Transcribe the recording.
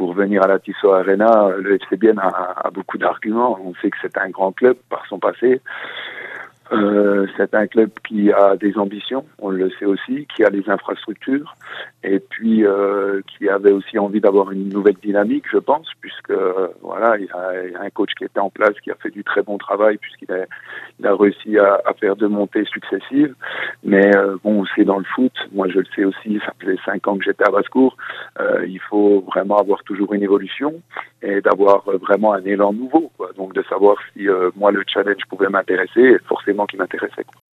pour venir à la Tissot Arena, le FC Bienne a beaucoup d'arguments. On sait que c'est un grand club par son passé. C'est un club qui a des ambitions, on le sait aussi, qui a des infrastructures et puis qui avait aussi envie d'avoir une nouvelle dynamique, je pense, puisque voilà, il y a un coach qui était en place, qui a fait du très bon travail puisqu'il a réussi à faire deux montées successives. Mais bon, c'est dans le foot, moi je le sais aussi, ça faisait 5 ans que j'étais à Basse-Cour, il faut vraiment avoir toujours une évolution et d'avoir vraiment un élan nouveau, quoi. Donc de savoir si moi le challenge pouvait m'intéresser, forcément qui m'intéressait, quoi.